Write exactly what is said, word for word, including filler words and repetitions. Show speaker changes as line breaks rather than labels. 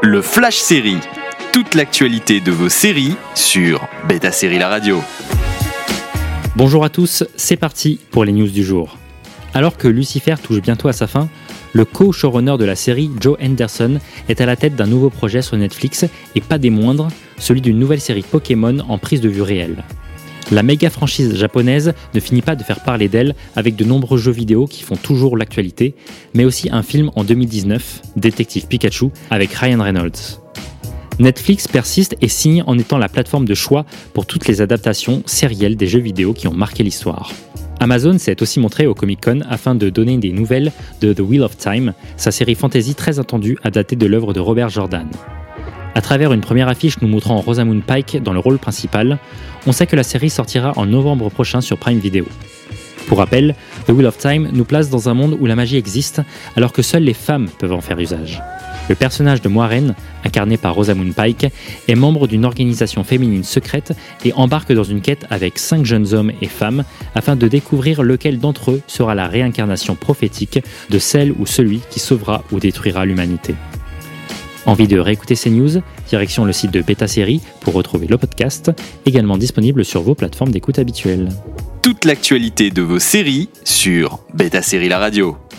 Le Flash Série. Toute l'actualité de vos séries sur Beta Série La Radio.
Bonjour à tous, c'est parti pour les news du jour. Alors que Lucifer touche bientôt à sa fin, le co-showrunner de la série, Joe Henderson, est à la tête d'un nouveau projet sur Netflix, et pas des moindres, celui d'une nouvelle série Pokémon en prise de vue réelle. La méga franchise japonaise ne finit pas de faire parler d'elle avec de nombreux jeux vidéo qui font toujours l'actualité, mais aussi un film en deux mille dix-neuf, Détective Pikachu, avec Ryan Reynolds. Netflix persiste et signe en étant la plateforme de choix pour toutes les adaptations sérielles des jeux vidéo qui ont marqué l'histoire. Amazon s'est aussi montré au Comic-Con afin de donner des nouvelles de The Wheel of Time, sa série fantasy très attendue adaptée de l'œuvre de Robert Jordan. À travers une première affiche nous montrant Rosamund Pike dans le rôle principal, on sait que la série sortira en novembre prochain sur Prime Video. Pour rappel, The Wheel of Time nous place dans un monde où la magie existe, alors que seules les femmes peuvent en faire usage. Le personnage de Moiraine, incarné par Rosamund Pike, est membre d'une organisation féminine secrète et embarque dans une quête avec cinq jeunes hommes et femmes afin de découvrir lequel d'entre eux sera la réincarnation prophétique de celle ou celui qui sauvera ou détruira l'humanité. Envie de réécouter ces news? Direction le site de Beta Série pour retrouver le podcast, également disponible sur vos plateformes d'écoute habituelles.
Toute l'actualité de vos séries sur Beta Série La Radio.